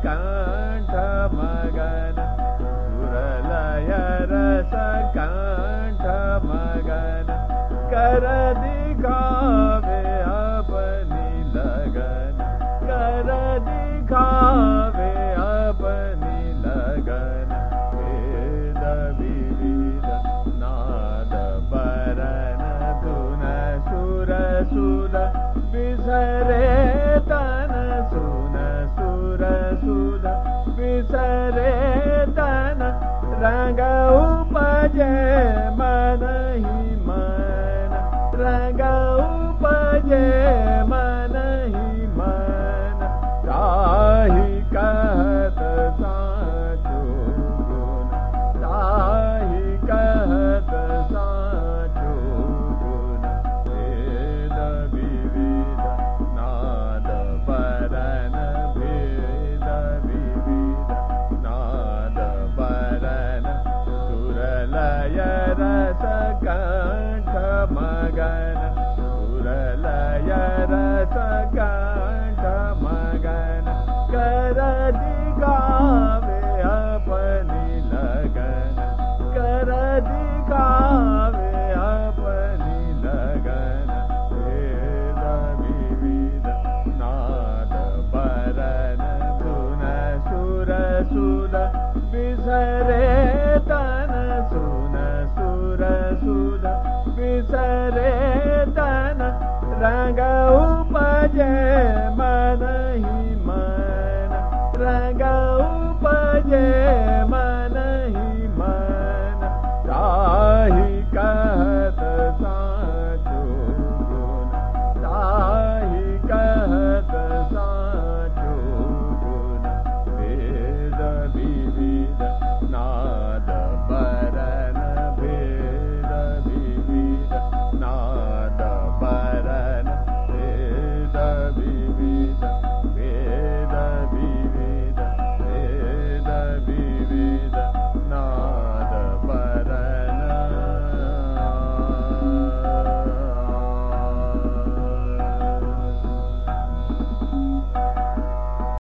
कंठ मगन सुरलय रस कंठ मगन कर दिखावे अपनी लगन कर दिखावे अपनी लगन वेद विविध नाद बरन धुन सुर सुद बिसरे तन सुन सुर सुद बिसरे तन रंग उपजे मन ही मन रंग उपजे मन ही मन ताहि कहत साचो गुण ताहि कहत साचो गुण वेद विविध नाद बरन भेद विविध नाद बरन सुरलय रस कंठ मगन सुरलय रस कंठ मगन कर दिखावे अपनी लगन कर दिखावे अपनी लगन वेद विविध नाद बरन धुन सुर सुद बिसरे तन सुन सुर सुद बिसरे तन रंग उपजे